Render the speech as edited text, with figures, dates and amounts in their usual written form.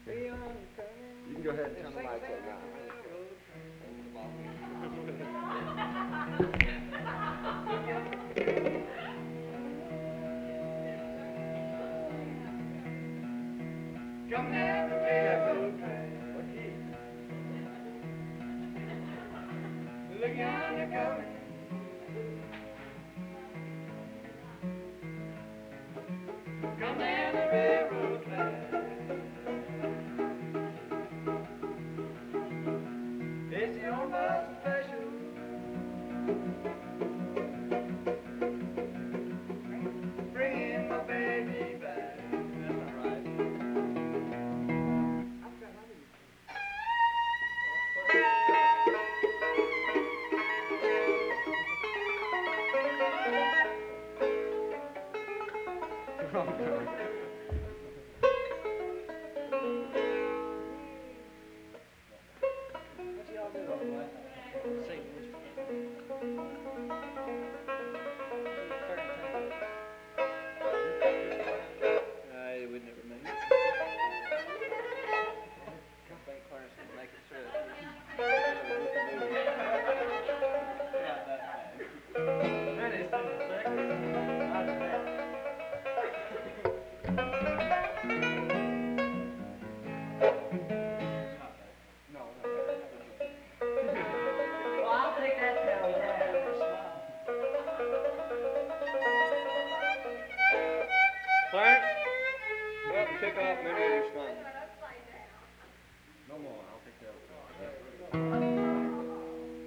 You can go ahead and turn the lights on now. Come down the railroad track. Look yonder coming. Come down.